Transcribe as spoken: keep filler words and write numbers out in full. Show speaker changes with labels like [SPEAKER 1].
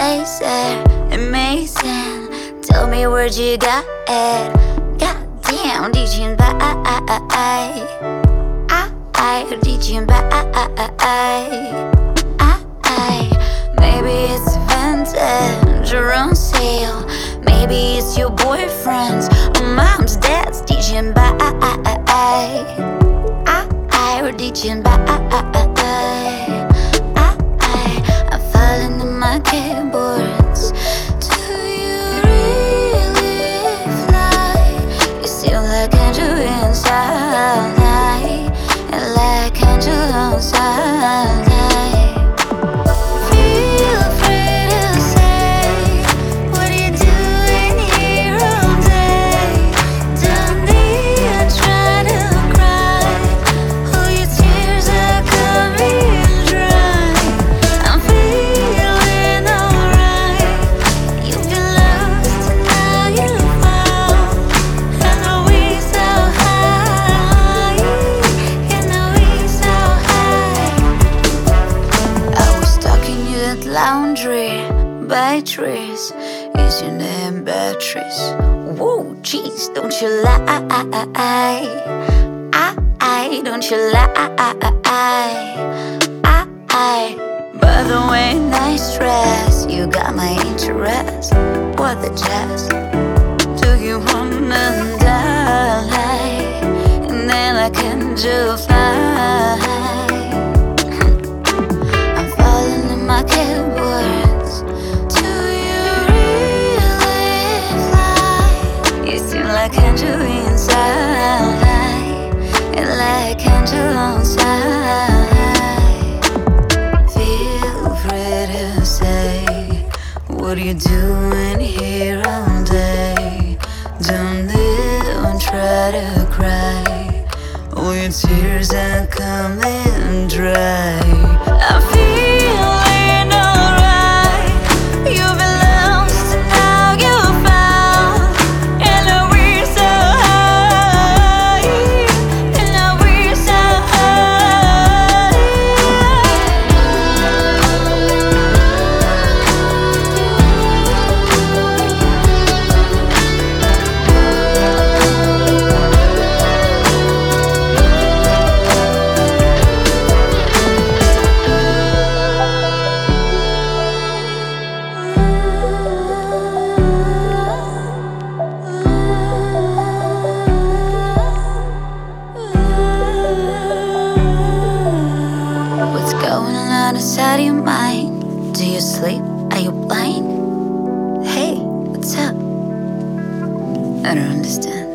[SPEAKER 1] place there, amazing. Tell me where'd you got it? Goddamn, did you buy? I, did you buy? I, maybe it's vintage or on sale. Maybe it's your boyfriend's or mom's dad's. Did you buy? I, or did you buy? I'm falling in my keyboards. Do you really fly? You seem like angel inside, and like angel outside. Feel free to say, what are you doing here all day? Don't need to try to cry. All your tears are coming dry. I'm feeling alright. You've been lost and now you found. And now we so high. And now we so high. I was talking you at laundry by trees. Is your name Beatrice? Whoa, jeez, don't you lie. I, don't you lie. I, by the way, nice dress. You got my interest. What the jazz? Do you wanna die? And then I can just fly. I'm falling in my keyboards. Do you really fly? You seem like angel inside, and like angel outside. Feel free to say, what are you doing here all day? Don't even try to cry. All your tears are coming dry. I'm feeling alright. You've been lost and now you're found. And now we're so high. And now we're so What's going on inside your mind? Do you sleep? Are you blind? Hey, what's up? I don't understand.